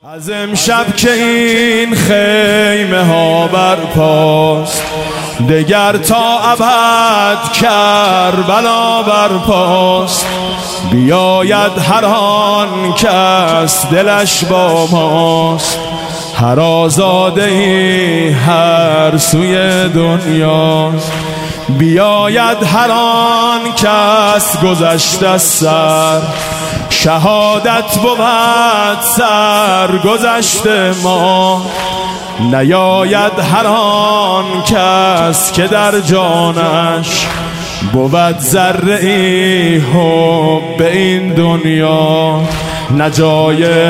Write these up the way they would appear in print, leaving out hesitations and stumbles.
از امشب که این خیمه ها برپاست، دگر تا ابد کربلا برپاست. بیاید هر آن کس دلش با ماست، هر آزاده‌ای هر سوی دنیاست. بیاید هر آن کس گذشته از سر، شهادت بود سر گذشته ما. نیاید هر آن کس که در جانش بود ذره‌ای حب به این دنیا. نه جای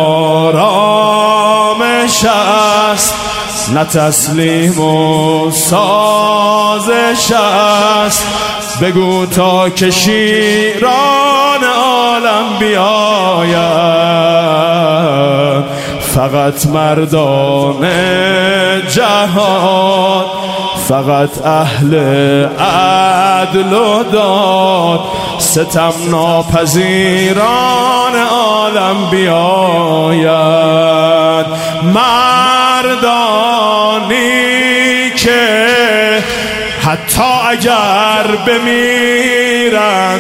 آرامش است، نه تسلیم و سازش است. بگو تا که شیران عالم بیاید، فقط مردان جهان، فقط اهل عدل و داد. ستم ناپذیران عالم بیاید، مردانی که حتی اگر بمیرند،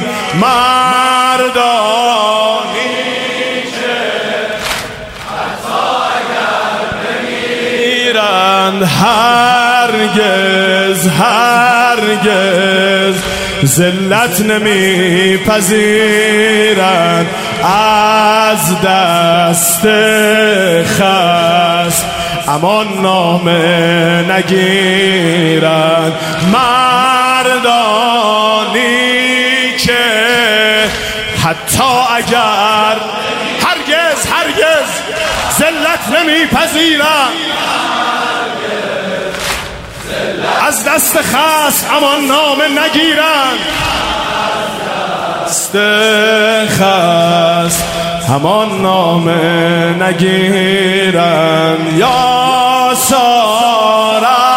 مردانی که حتی اگر بمیرند، هرگز هرگز ذلت نمیپذیرند، از دست خصم امان نامه نگیرند. مردانی که حتی اگر هرگز هرگز ذلت نمیپذیرند، از دست خصم امان نامه نگیرند، دست خصم امان نامه نگیرند. یا سارا